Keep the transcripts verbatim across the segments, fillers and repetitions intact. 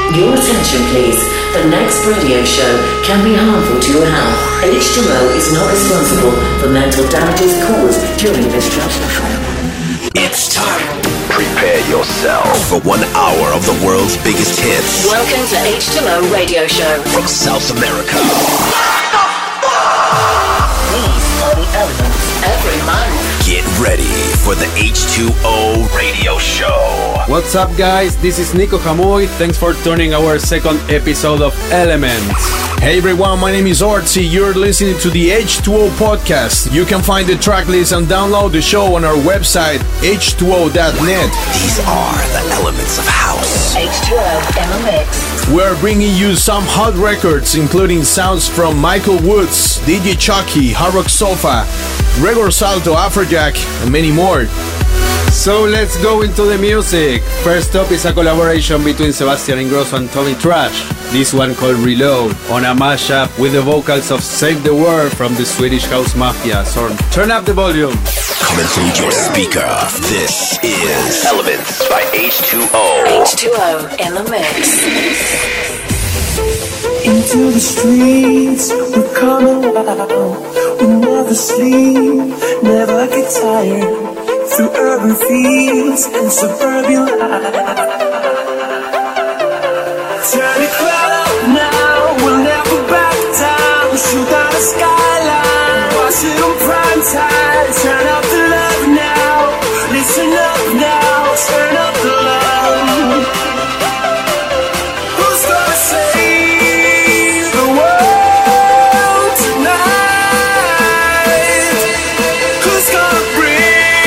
Your attention please. The next radio show can be harmful to your health. H two O is not responsible for mental damages caused during this transmission. It's time. Prepare yourself for one hour of the world's biggest hits. Welcome to H two O Radio Show from South America. These are the elements every month. Get ready for the H two O Radio Show. What's up, guys? This is Nico Hamuy. Thanks for tuning our second episode of Elements. Hey everyone, my name is Ortzi. You're listening to the H two O podcast. You can find the track list and download the show on our website, H two O dot net. These are the elements of house. H two O in the mix. We're bringing you some hot records, including sounds from Michael Woods, D J Chucky, Hard Rock Sofa, Gregor Salto, Afrojack, and many more. So let's go into the music. First up is a collaboration between Sebastian Ingrosso and Tommy Trash. This one called Reload, on a mashup with the vocals of Save the World from the Swedish House Mafia. So turn up the volume. Coming through your speaker, this is Elements by H two O. H two O in the mix. Into the streets, we're coming out. We never sleep, never get tired. Through urban fields and suburban life. Turn the crowd up now, we'll never back down. Shoot down the skyline, watch it on prime time. Turn up the love now, listen up now, turn up the love. Who's gonna save the world tonight? Who's gonna bring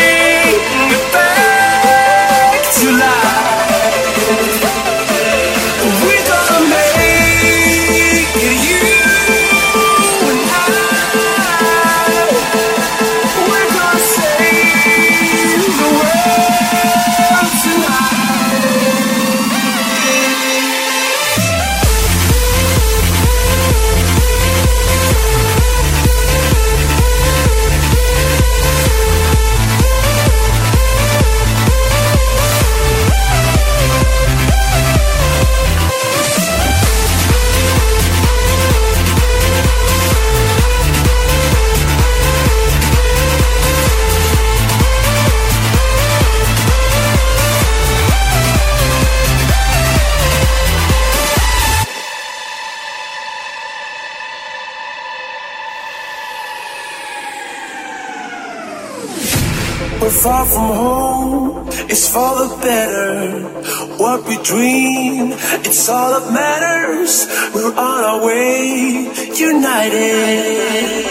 far from home, it's for the better. What we dream, it's all that matters. We're on our way, united.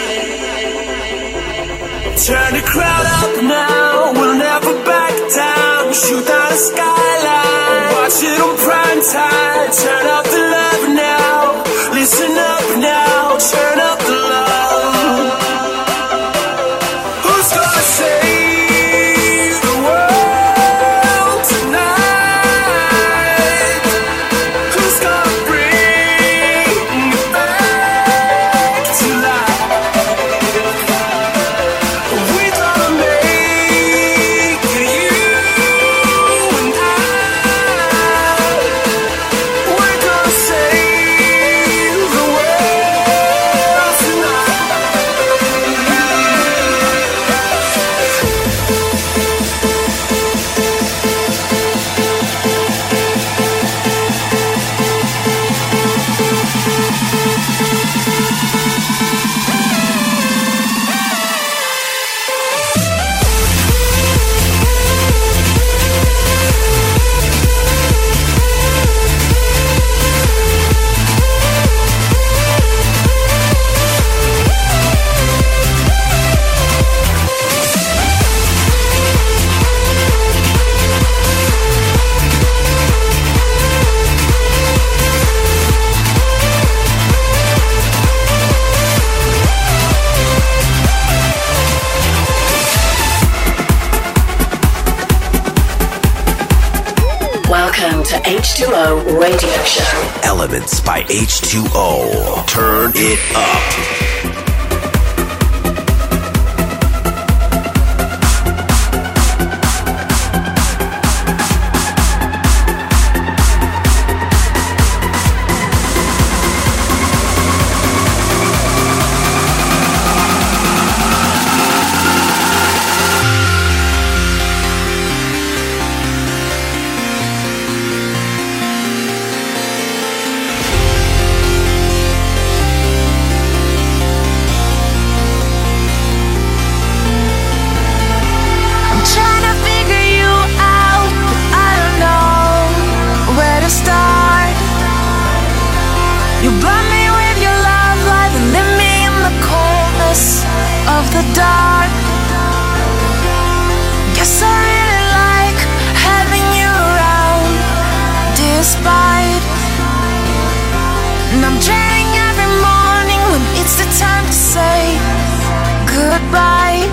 Turn the crowd up now, we'll never back down. Shoot down the skyline, watch it on prime time. Turn up the love now, listen up now, turn up the love. Who's gonna say to H two O Radio Show. Elements by H two O. Turn it up. And I'm dreading every morning when it's the time to say goodbye.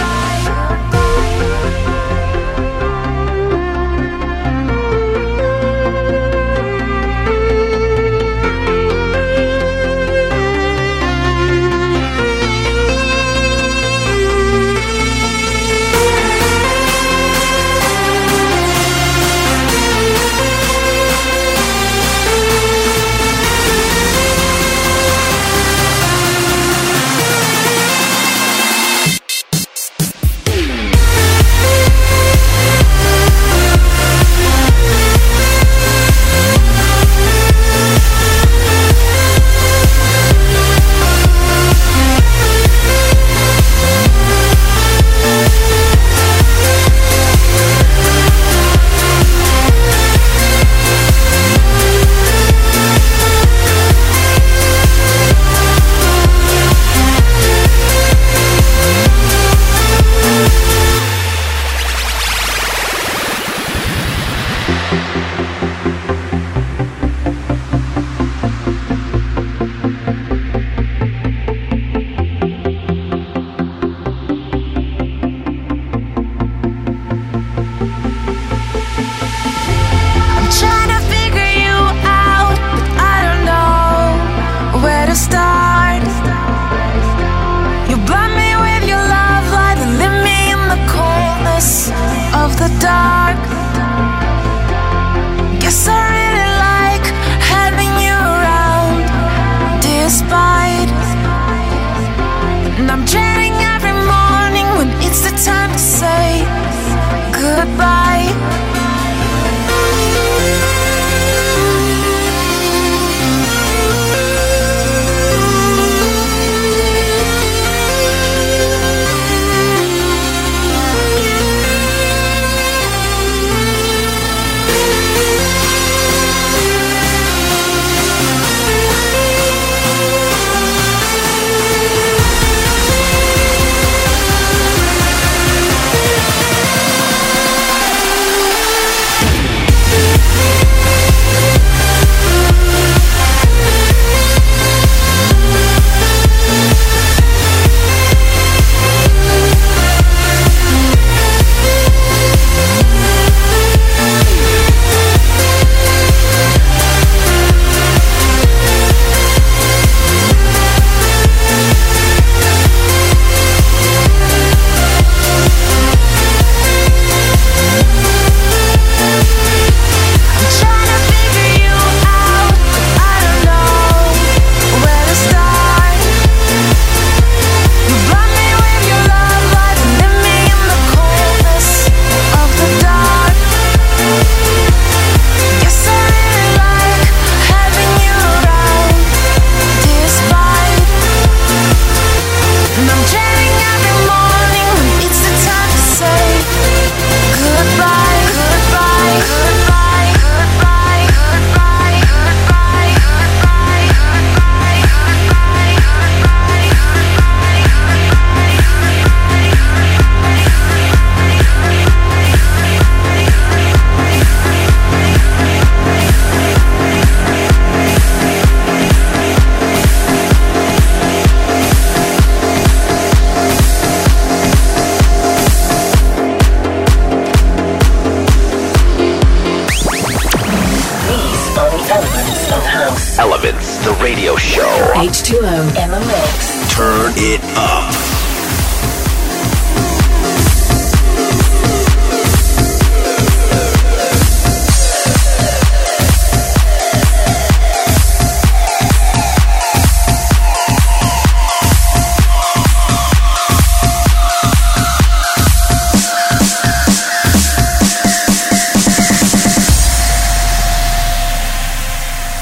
Elements, the radio show. H two O in the mix. Turn it up.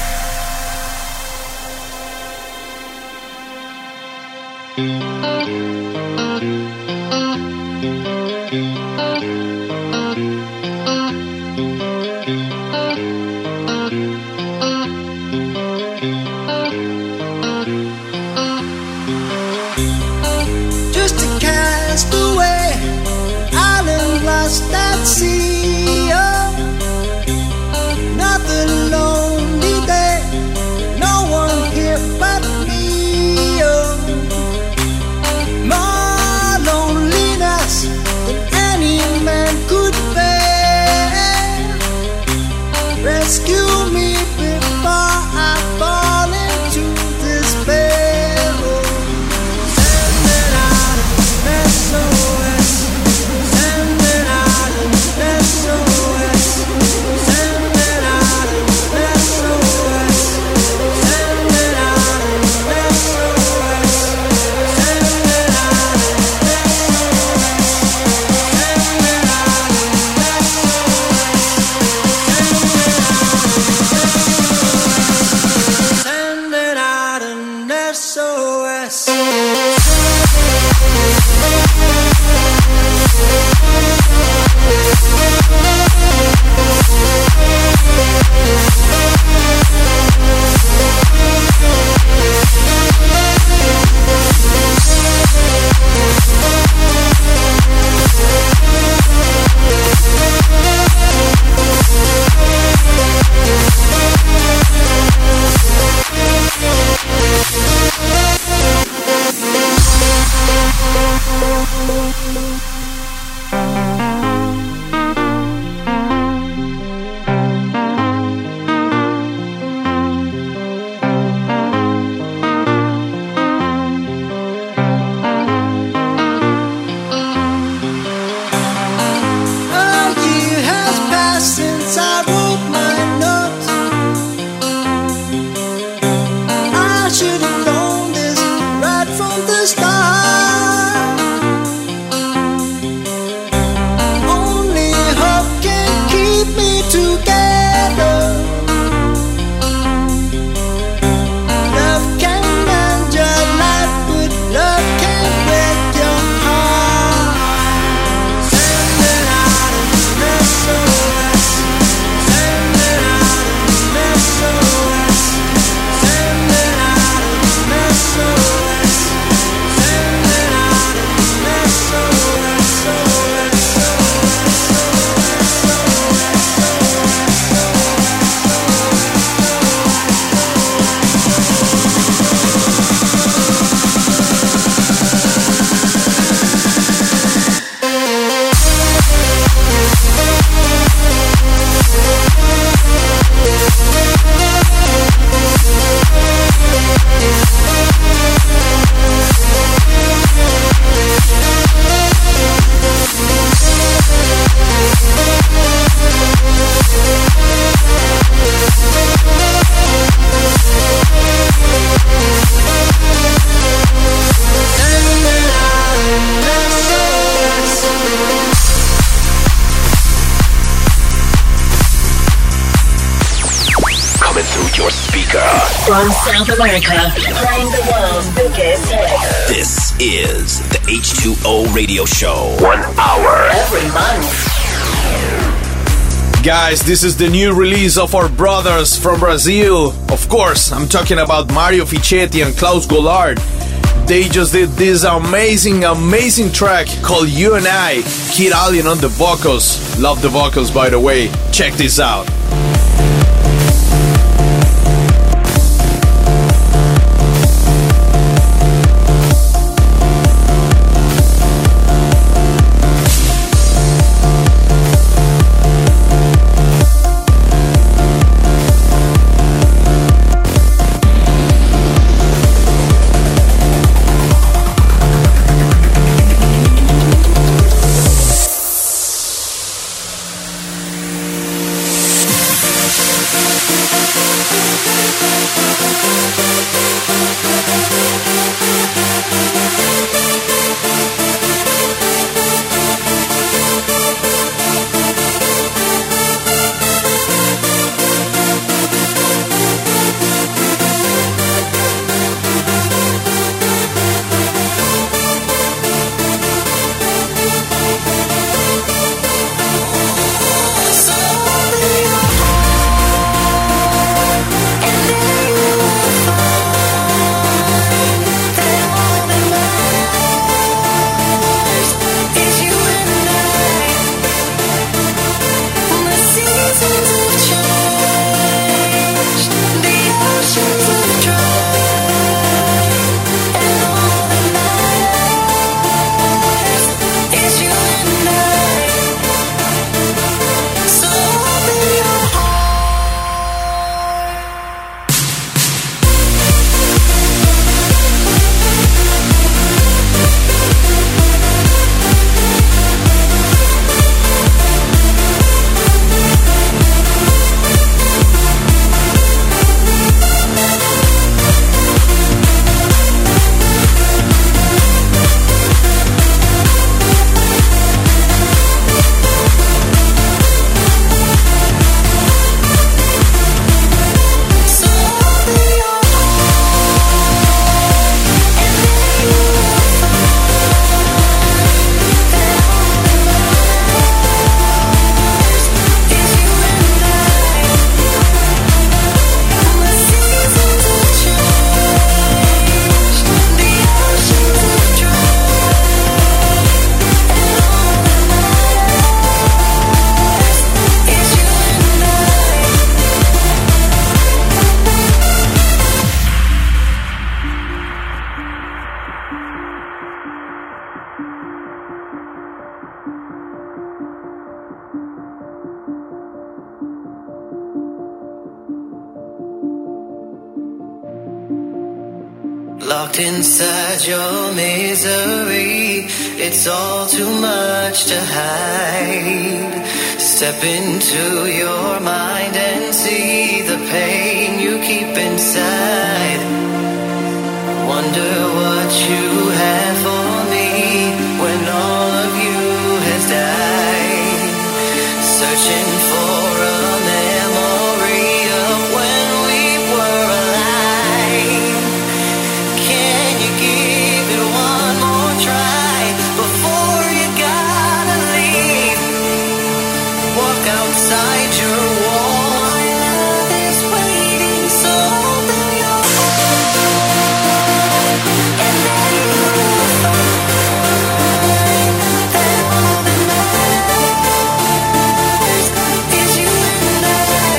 Thank you. From South America, playing the world's biggest hits. This is the H two O Radio Show. One hour. Every month. Guys, this is the new release of our brothers from Brazil. Of course, I'm talking about Mario Fichetti and Klaus Gollard. They just did this amazing, amazing track called You and I. Kid Alien on the vocals. Love the vocals, by the way. Check this out. And then you locked inside your misery. It's all too much to hide. Step into your mind and see the pain you keep inside. Wonder what you have for me when all of you has died. Searching for a memory of when we were alive. Can you give it one more try before you gotta leave? Walk outside your walls. My love is waiting, so open your heart, and then you will find that all that matters is you and I.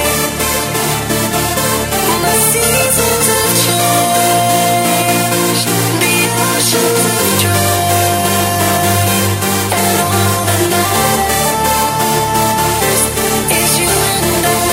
The seasons have changed, the oceans have dried, and all that matters is you and I.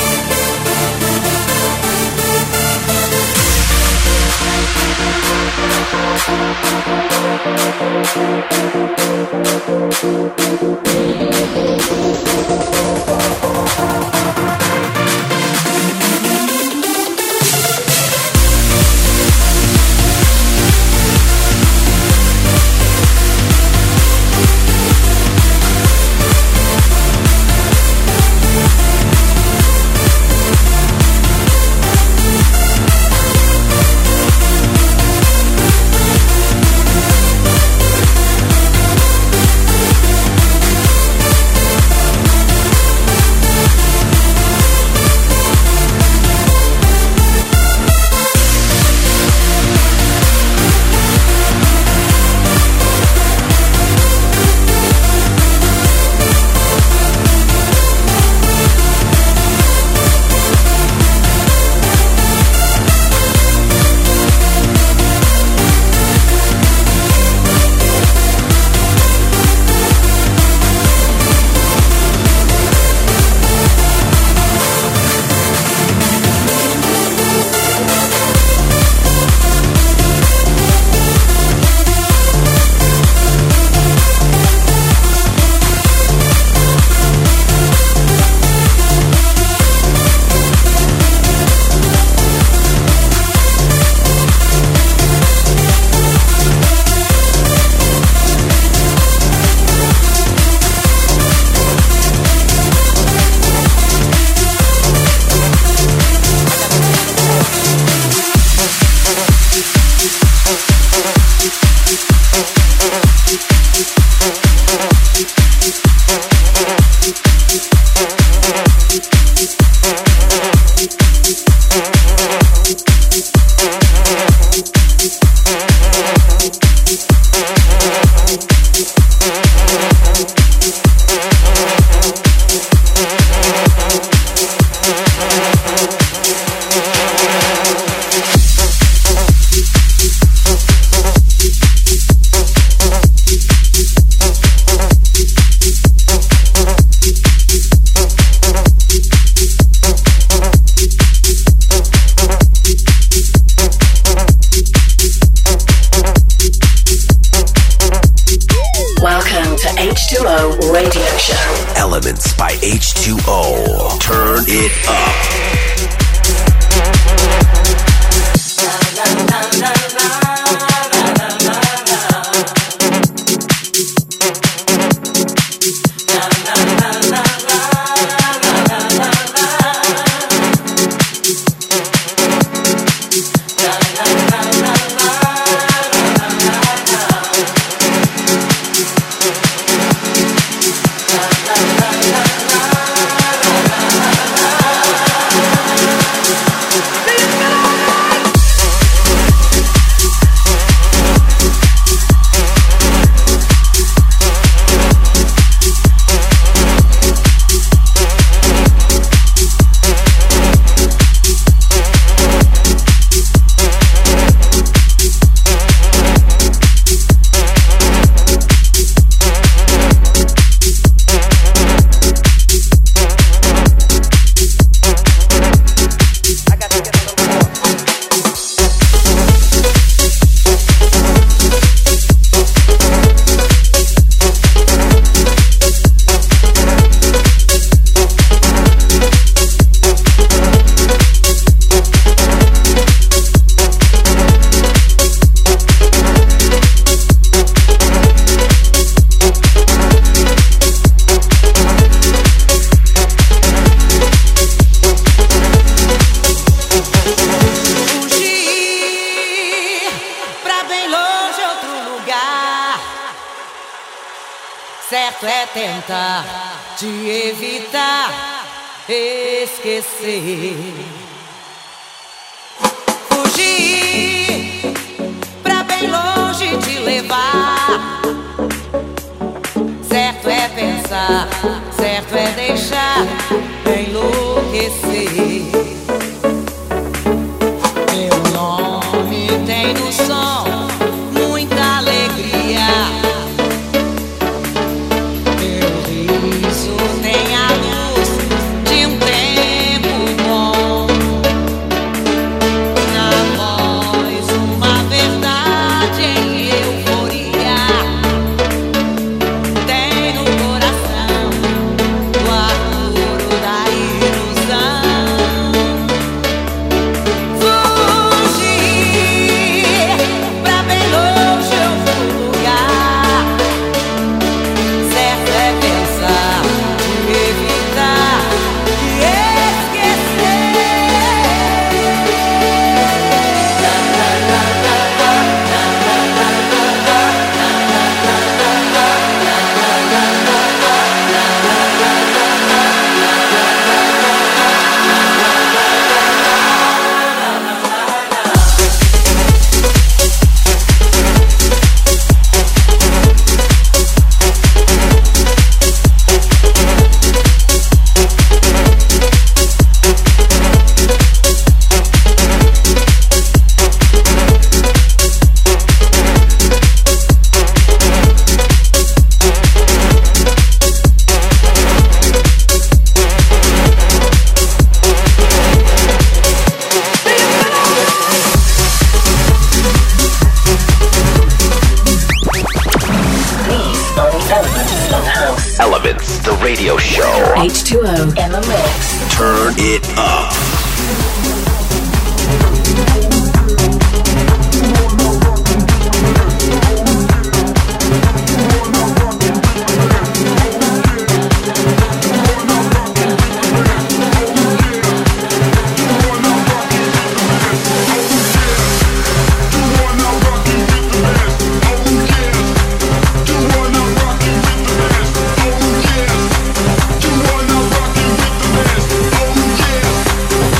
H two O. Turn it up. La tentar te evitar, esquecer. Fugir pra bem longe te levar. Certo é pensar, certo é deixar enlouquecer. Meu nome tem no som muita alegria. Meu riso tem a luz de um tempo bom. Na voz uma verdade em euforia. Tem no coração o ar puro da ilusão. Fugir pra bem longe outro lugar. Certo é pensar, evitar e esquecer. Elements, the radio show. H two O in the mix. Turn it up. Oh yeah.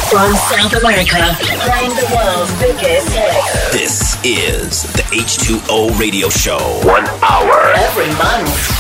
From South America, playing the world's biggest hits. This is the H two O Radio Show. One hour. Every month.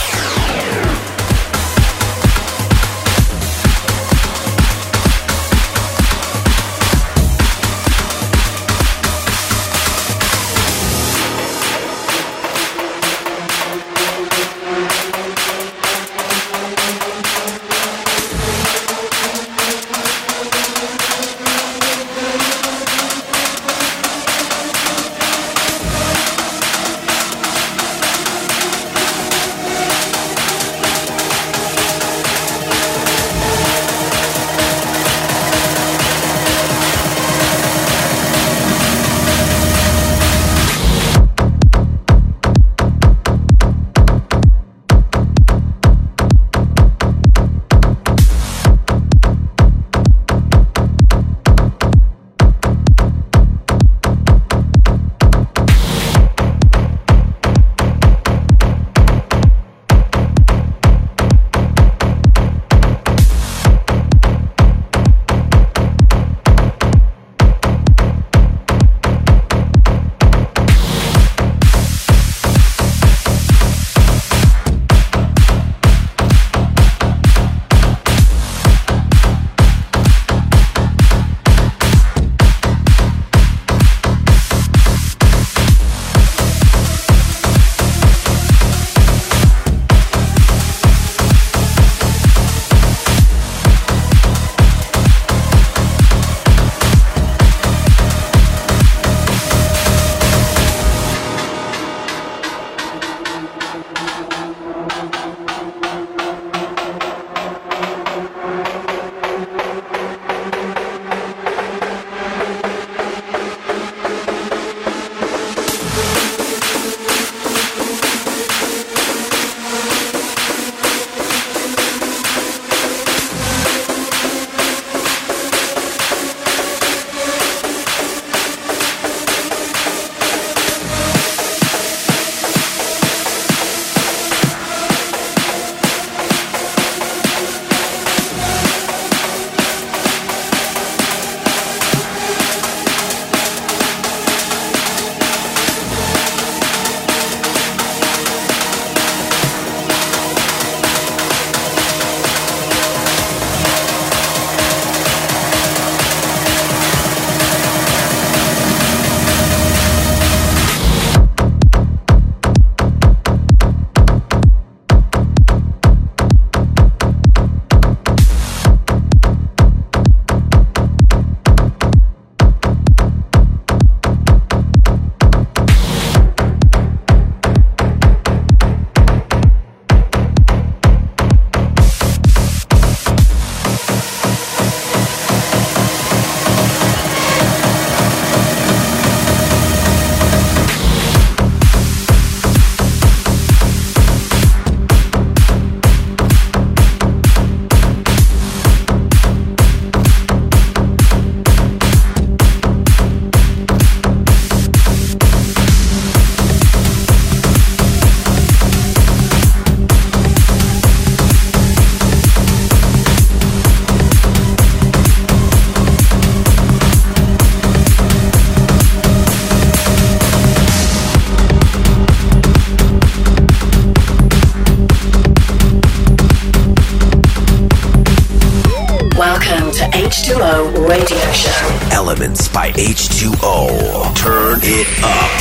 H two O Radio Show. Elements by H two O. Turn it up.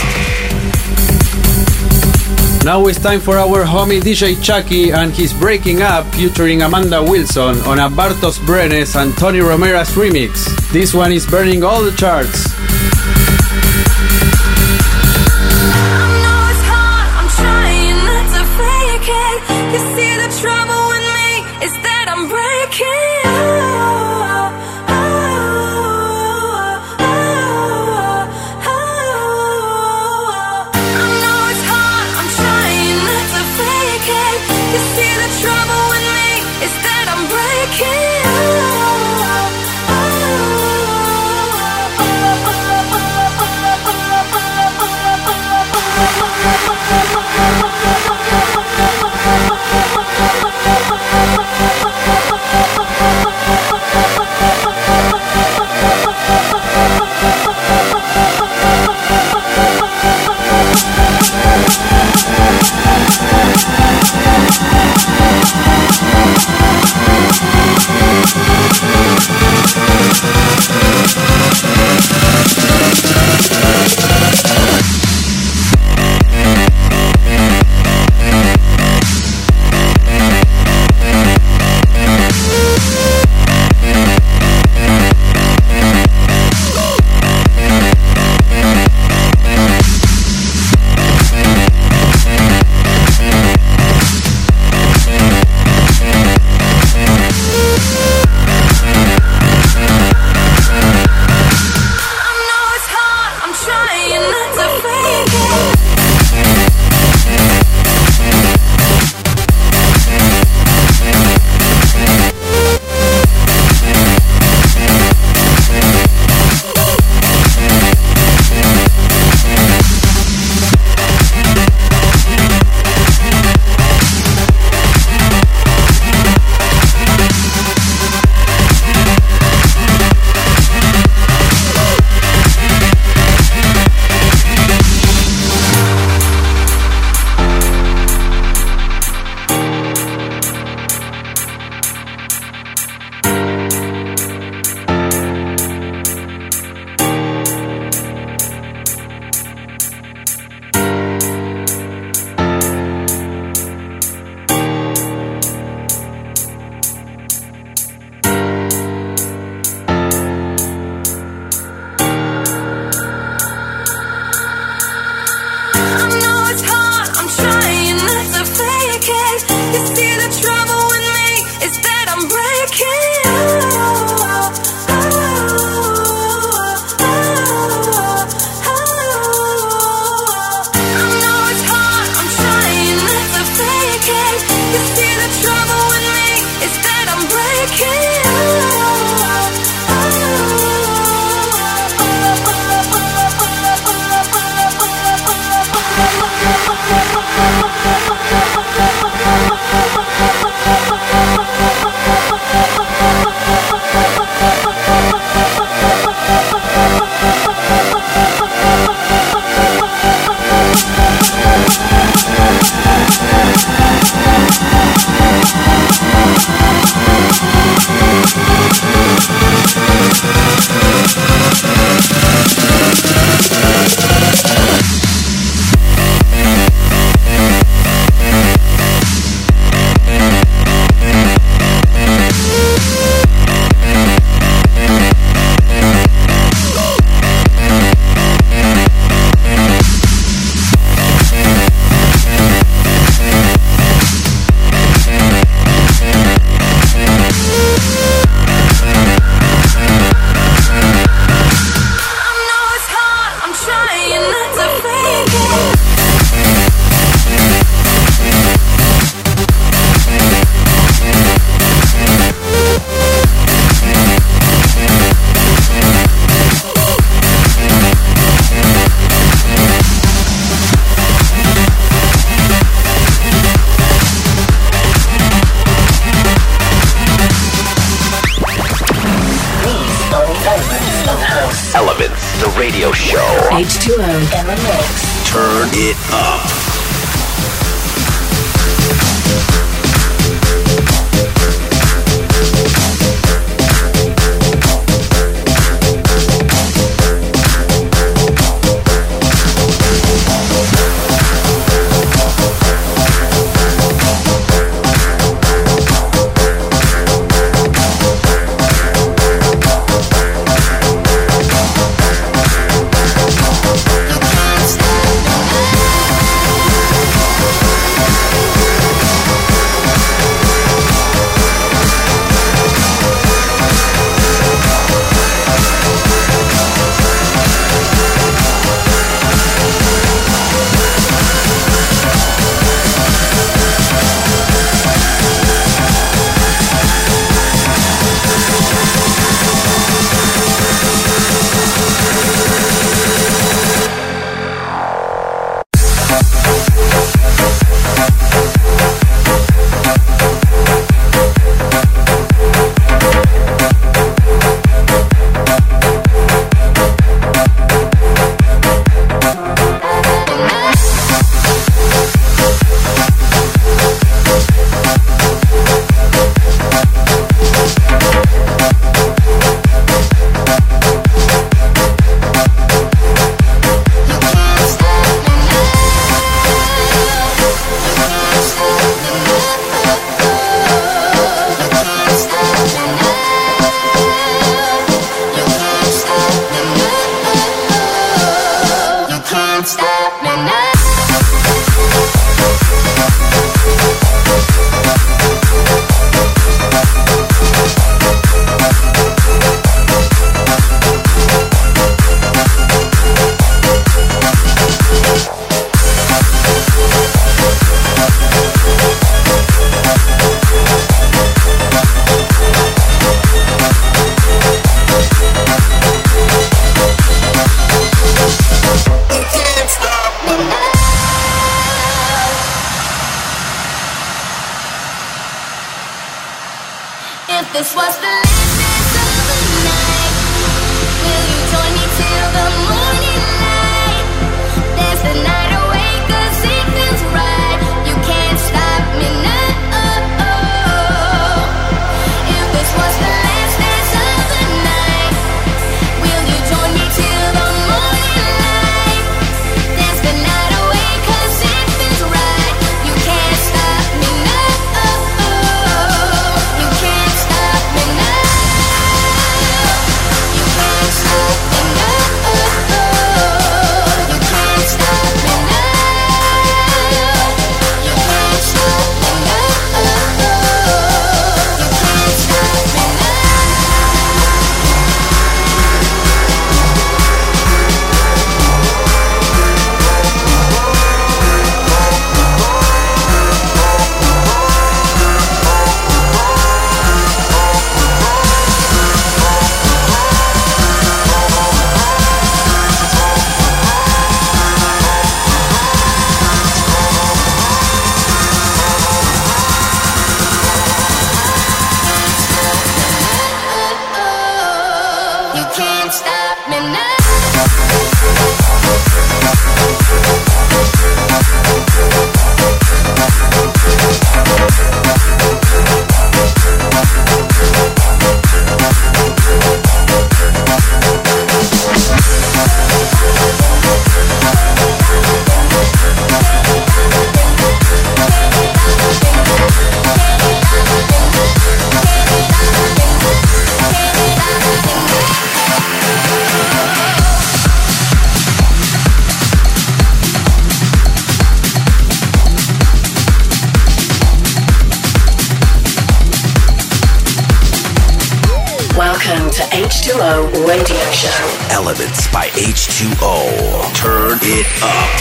Now it's time for our homie D J Chucky and his Breaking Up featuring Amanda Wilson on a Bartos Brenes and Tony Romero's remix. This one is burning all the charts. Oh, Turn it up. This was the last dance of the night. Will you join me till the morning light? Dance the night away 'cause it feels right. You can't stop me now. If this was the last dance of the night, will you join me till the morning light? Dance the night away 'cause it feels right. You can't stop me now. You can't stop me now. You can't stop me now. You can't stop me now. You can't stop me now. You can't stop me now. You can't stop me now. Welcome to H two O Radio Show. Elements by H two O. Turn it up.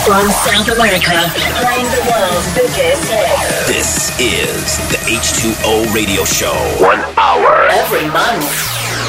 From South America, playing the world's biggest hits. This is the H two O Radio Show. One hour. Every month.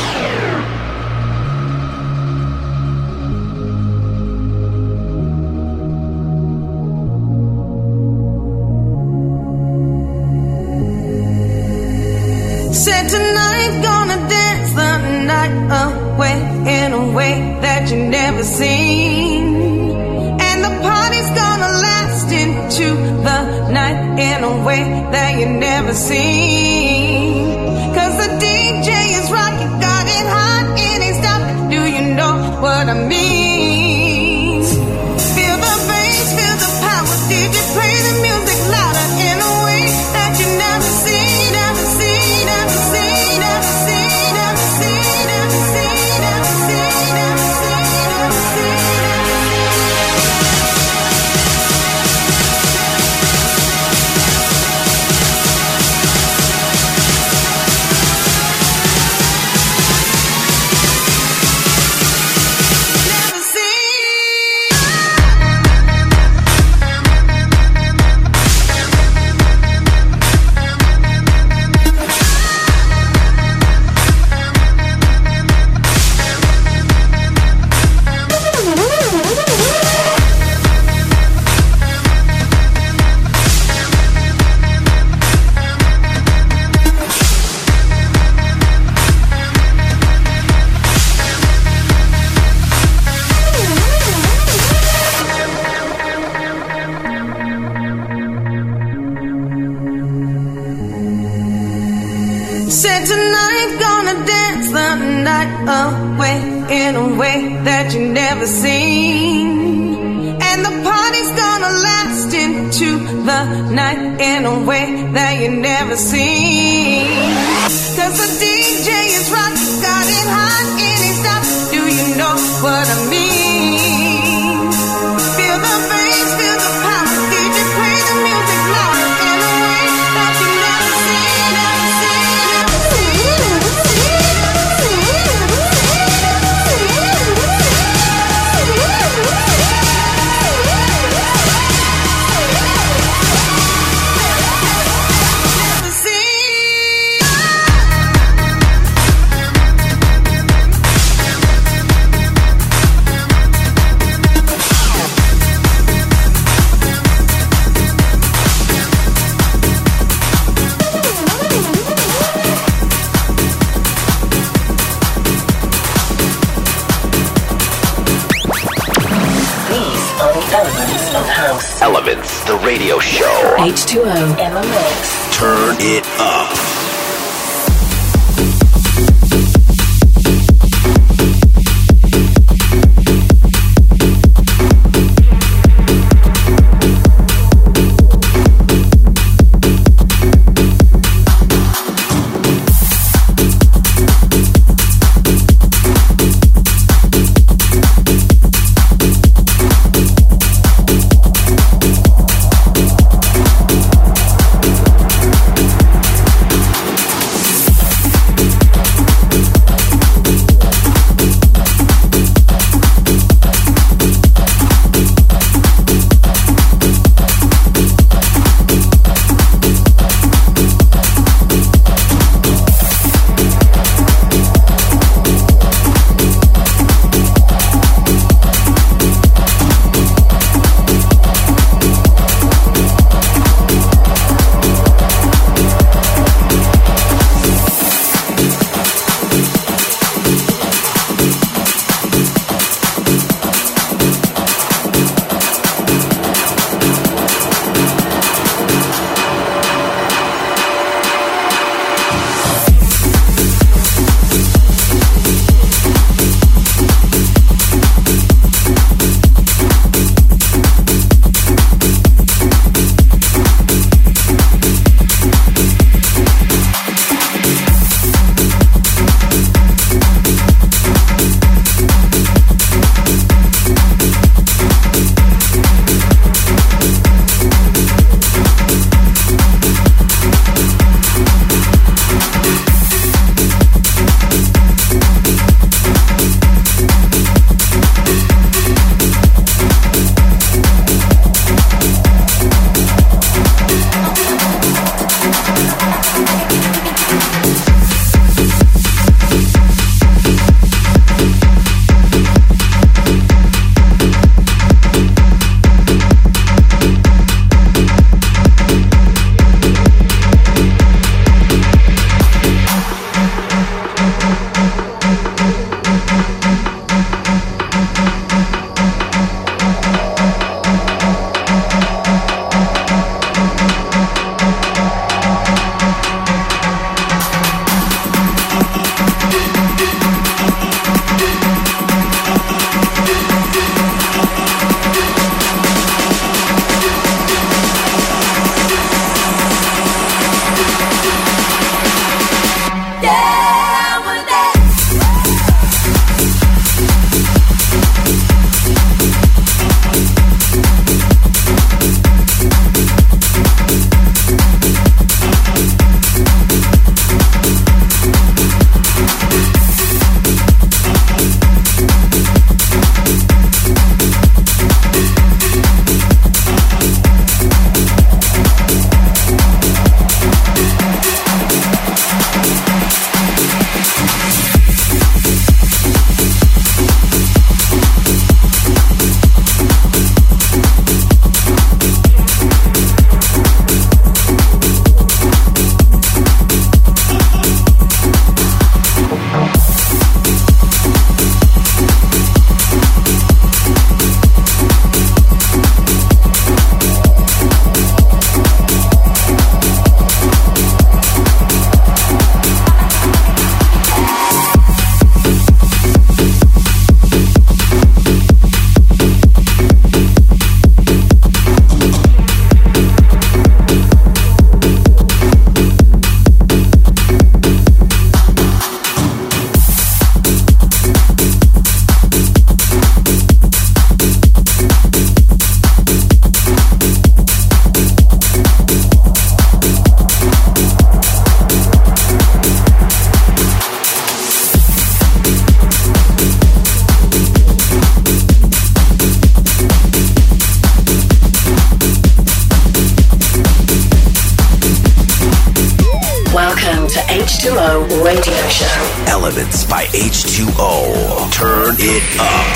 Said tonight gonna dance the night away in a way that you never seen, and the party's gonna last into the night in a way that you never seen. Cause the D J is rocking, got it hot and ain't stopping. Do you know what I mean? Feel the bass, feel the power. Did you play the music louder in a way that you never seen, never seen, never seen, never seen, never seen, never seen, never seen, never seen, never seen. Said tonight gonna dance the night away in a way that you never seen, and the party's gonna last into the night in a way that you never seen. Cause the D J is rocking, got it hot and ain't stopping. Do you know what I mean? Feel the bass, feel the power. D J play the music louder in a way that you never seen, never seen, never seen, never seen, never seen, never Elements, the radio show. H two O M M X. Turn it up. H two O Radio Show. Elements by H two O. Turn it up.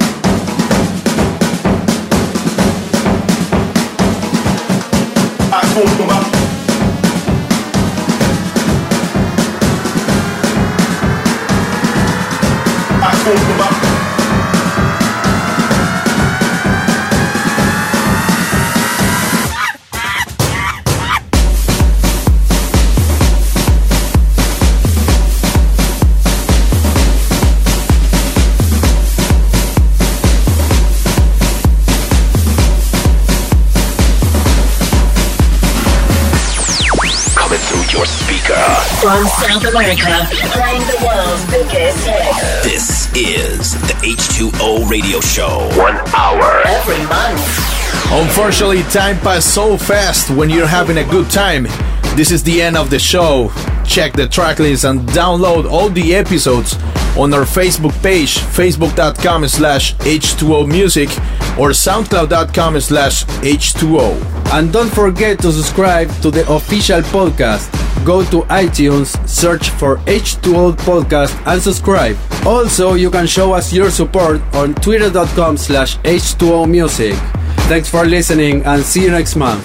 I From South America, playing the world's biggest hits. This is the H two O Radio Show. One hour. Every month. Unfortunately, time passed so fast when you're having a good time. This is the end of the show. Check the tracklist and download all the episodes on our Facebook page, facebook.com slash H2O Music or soundcloud.com slash H2O. And don't forget to subscribe to the official podcast. Go to iTunes, search for H two O Podcast and subscribe. Also, you can show us your support on twitter.com slash H2O Music. Thanks for listening and see you next month.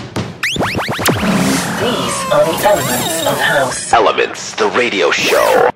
These are the elements of house. Elements, the radio show.